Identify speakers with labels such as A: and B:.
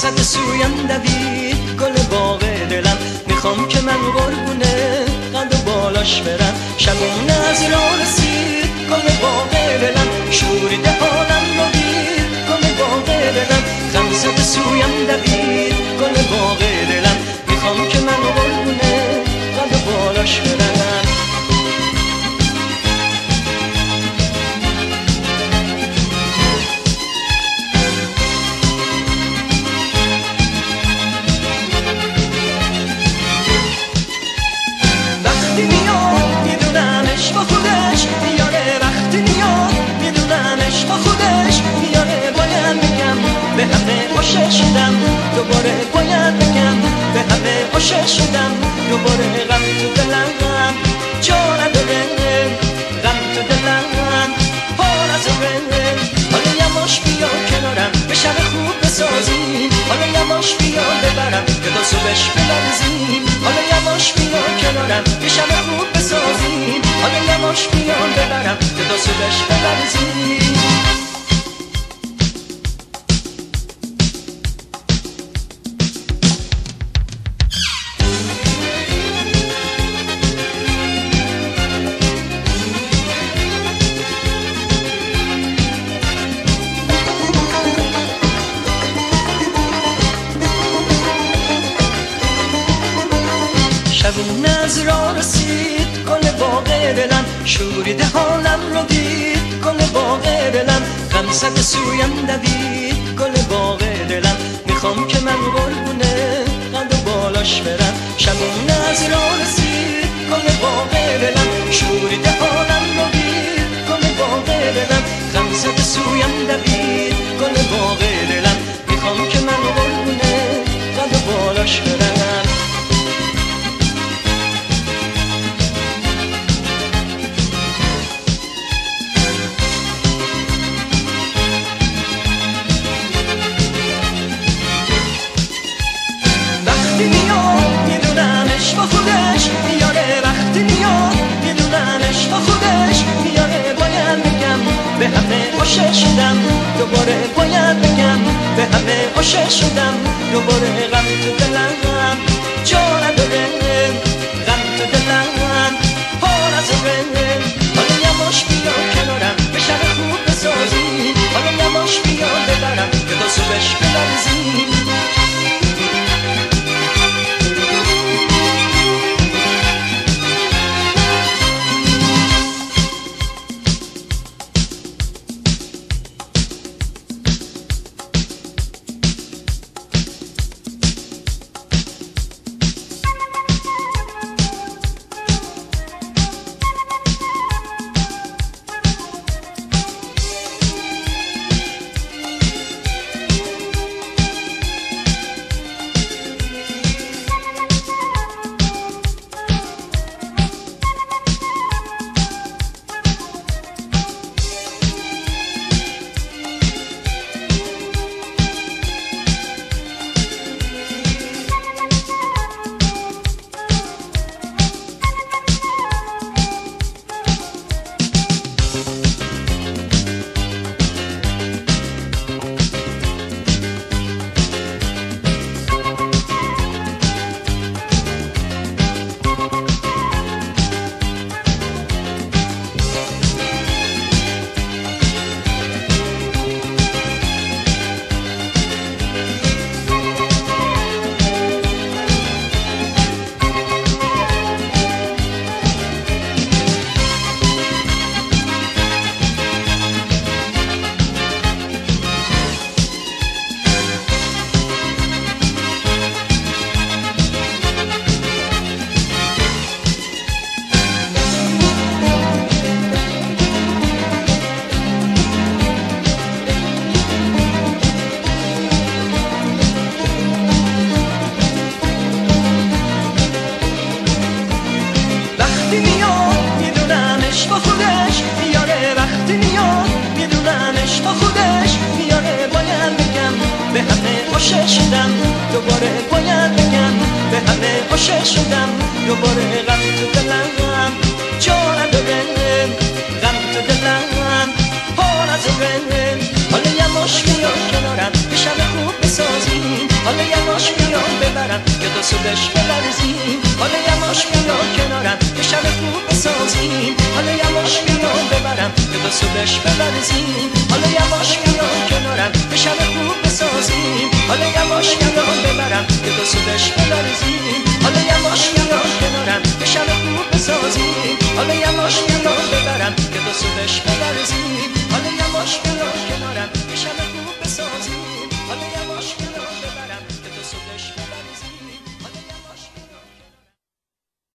A: غمزت سویم دوید گل باغ دلم، میخوام که من قربونه قد و بالاش برم. شبونه از راه رسید گل باغ دلم، شورید حالم رو دید گل باغ دلم. غمزت سویم دوید گل باغ دلم، میخوام که من قربونه قد و بالاش برم. به همه عاشق شدم دوباره باید بگم، به همه عاشق شدم دوباره. غم تو دلم جا نداره، غم تو دلم پر از غمه. حالا یواش بیا کنارم به شب خوب بسازیم، حالا یواش بیا ببرم که تا صبحش بلرزیم. حالا یواش بیا کنارم به شب خوب بسازیم، حالا یواش بیا ببرم که تا صبحش بلرزیم. شبونه از راه رسید گل باغ دلم، شورید حالم رو دید گل باغ دلم. غمزت سویم دوید گل باغ دلم، میخوام که من قربونه قد و بالاش برم. شبونه از راه رسید گل باغ دلم، شورید حالم رو دید گل باغ دلم. غمزت سویم دوید گل باغ دلم، میخوام که من قربونه قد و بالاش برم. وقتی میاد میدونمش با خودش میاره، وقتی میاد میدونمش با خودش میاره. باید بگم به همه عاشق شدم دوباره، باید بگم به همه عاشق شدم دوباره. غم تو دلم جا نداره، غم تو دلم پر از غمه. حالا یواش بیا کنارم به شب خوب بسازیم، حالا یواش بیا ببرم که تا صبحش بلرزیم. عاشق شدم دوباره باید بگم به همه عاشق شدم دوباره غم تو دلم جا نداره غم تو دلم پر از غمه حالا یواش بیا کنارم یه شب خوب بسازیم صبحش بلرزیم حالا یواش بیا کنارم یه شب خوب بسازیم حالا یواش بیا ببرم که تا صبحش بلرزیم حالا یواش بیا کنارم یه شب خوب بسازیم حالا یواش بیا ببرم که تا صبحش بلرزیم حالا یواش بیا کنارم یه شب خوب بسازیم حالا یواش